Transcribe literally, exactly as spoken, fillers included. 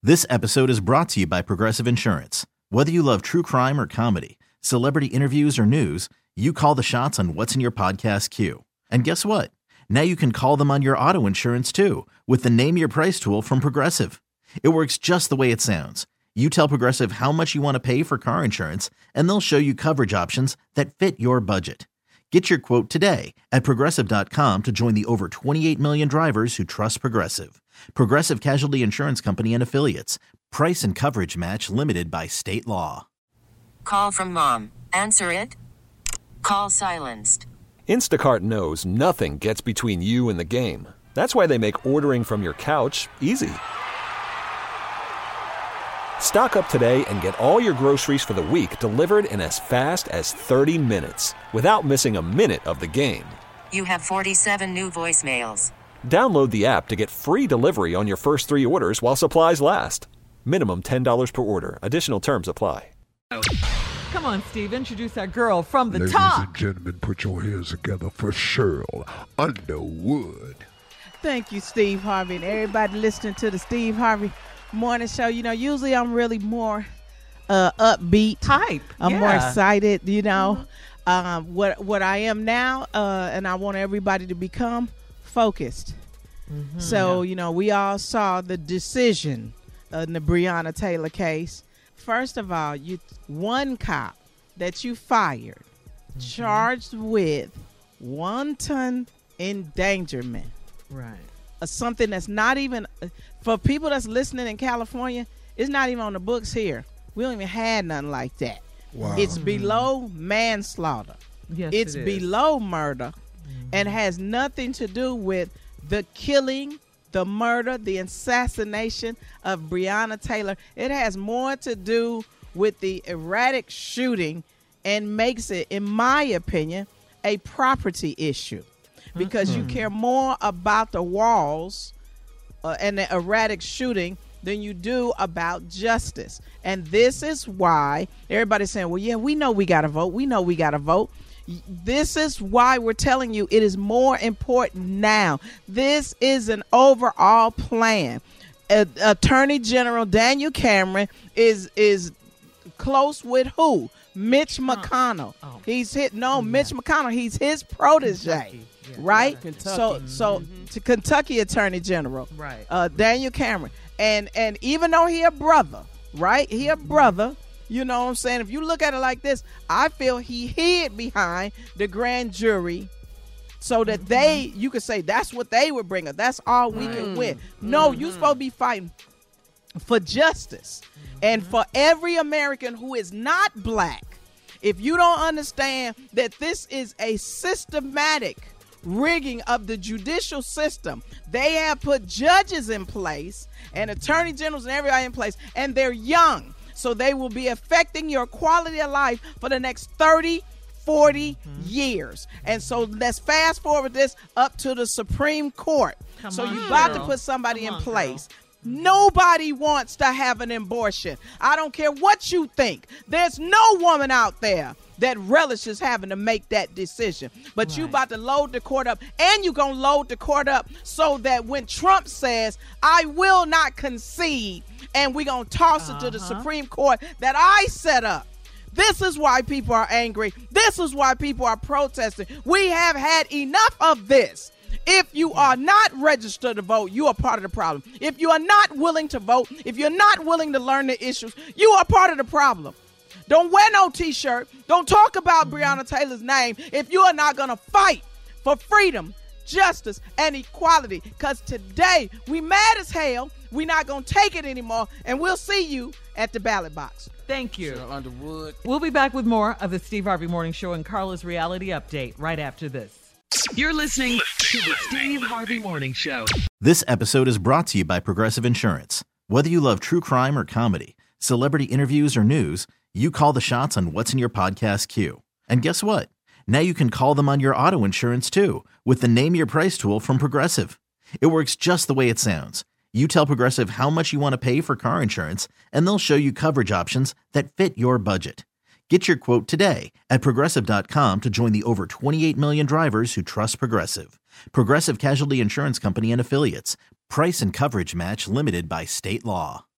This episode is brought to you by Progressive Insurance. Whether you love true crime or comedy, celebrity interviews or news, you call the shots on what's in your podcast queue. And guess what? Now you can call them on your auto insurance too with the Name Your Price tool from Progressive. It works just the way it sounds. You tell Progressive how much you want to pay for car insurance, and they'll show you coverage options that fit your budget. Get your quote today at Progressive dot com to join the over twenty-eight million drivers who trust Progressive. Progressive Casualty Insurance Company and Affiliates. Price and coverage match limited by state law. Call from mom. Answer it. Call silenced. Instacart knows nothing gets between you and the game. That's why they make ordering from your couch easy. Stock up today and get all your groceries for the week delivered in as fast as thirty minutes without missing a minute of the game. You have forty-seven new voicemails. Download the app to get free delivery on your first three orders while supplies last. Minimum ten dollars per order. Additional terms apply. Come on, Steve, introduce our girl from the Ladies top. and gentlemen, put your hands together for Cheryl Underwood. Thank you, Steve Harvey, and everybody listening to the Steve Harvey Morning Show. You know, usually I'm really more uh, upbeat. Hype. I'm yeah. more excited, you know. Mm-hmm. Um, what what I am now, uh, and I want everybody to become focused. Mm-hmm. So, yeah. you know, we all saw the decision in the Breonna Taylor case. First of all, you one cop that you fired, mm-hmm. charged with wanton endangerment. Right. Uh, something that's not even, uh, for people that's listening in California, it's not even on the books here. We don't even have nothing like that. Wow. It's below manslaughter. Yes, it's it is. below murder, mm-hmm. and has nothing to do with the killing, the murder, the assassination of Breonna Taylor. It has more to do with the erratic shooting and makes it, in my opinion, a property issue. Because mm-hmm. you care more about the walls uh, and the erratic shooting than you do about justice. And this is why everybody's saying, well, yeah, we know we got to vote. We know we got to vote. This is why we're telling you it is more important now. This is an overall plan. Uh, Attorney General Daniel Cameron is is close with who? Mitch McConnell. Oh. He's hit no, yeah. Mitch McConnell. He's his protege. Yeah, right? Kentucky. So so mm-hmm. to Kentucky Attorney General. Right. Uh, Daniel Cameron. And and even though he a brother, right? He a brother, you know what I'm saying? If you look at it like this, I feel he hid behind the grand jury so that mm-hmm. they, you could say that's what they would bring us. That's all we right. can win. No, mm-hmm. you supposed to be fighting for justice. Mm-hmm. And for every American who is not black, if you don't understand that this is a systematic rigging of the judicial system, they have put judges in place and attorney generals and everybody in place, and they're young. So they will be affecting your quality of life for the next thirty, forty mm-hmm. years. And so let's fast forward this up to the Supreme Court. Come so you're about girl. to put somebody Come in on, place. Girl. Nobody wants to have an abortion. I don't care what you think. There's no woman out there that relishes having to make that decision. But right. you about to load the court up, and you're going to load the court up so that when Trump says, I will not concede, and we're going to toss uh-huh. it to the Supreme Court that I set up. This is why people are angry. This is why people are protesting. We have had enough of this. If you are not registered to vote, you are part of the problem. If you are not willing to vote, if you're not willing to learn the issues, you are part of the problem. Don't wear no T-shirt. Don't talk about Breonna Taylor's name if you are not going to fight for freedom, justice, and equality. Because today, we mad as hell. We're not going to take it anymore, and we'll see you at the ballot box. Thank you. Cheryl Underwood. We'll be back with more of the Steve Harvey Morning Show and Carla's Reality Update right after this. You're listening to the Steve Harvey Morning Show. This episode is brought to you by Progressive Insurance. Whether you love true crime or comedy, celebrity interviews or news, you call the shots on what's in your podcast queue. And guess what? Now you can call them on your auto insurance too with the Name Your Price tool from Progressive. It works just the way it sounds. You tell Progressive how much you want to pay for car insurance, and they'll show you coverage options that fit your budget. Get your quote today at Progressive dot com to join the over twenty-eight million drivers who trust Progressive. Progressive Casualty Insurance Company and Affiliates. Price and coverage match limited by state law.